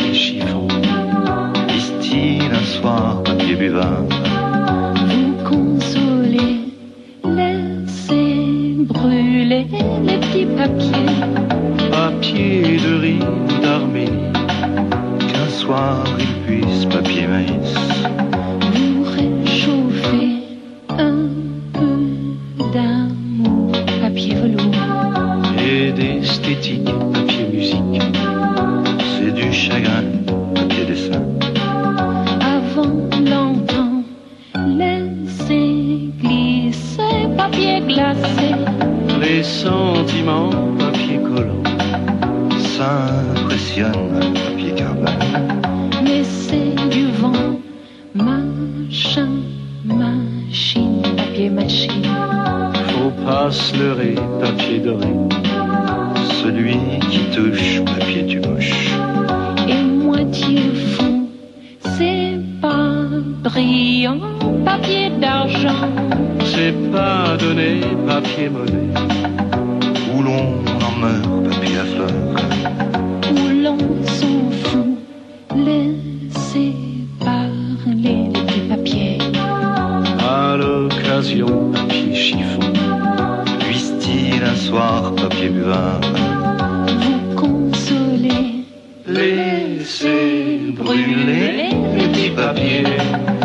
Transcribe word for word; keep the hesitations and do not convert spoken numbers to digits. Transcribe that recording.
papier chiffon. Disent-ils un soir papier buvard. Vous consolez, laissez brûler les petits papiers. Papier de riz ou d'Arménie, qu'un soir il puisse papier maïs. Vous réchauffez un peu d'amour, papier velours. Et d'esthétique, papier musique, c'est du chagrin, papier dessin. Avant longtemps, laissez glisser, papier glacé. Les sentiments, papier collant, ça impressionne, papier carbone. Mais c'est du vent, machin, machine, papier machine. Faut pas se leurrer, papier doré, celui qui touche, papier tu moche. Et moitié fou, c'est pas brillant, papier d'argent. C'est pas donné, papier monnaie, où l'on en meurt, papier à fleurs. Où l'on s'en fout, laissez parler les petits papiers. À l'occasion, papier chiffon, puisse-t-il un soir, papier buvard. Vous consolez, Laissez brûler les petits papiers.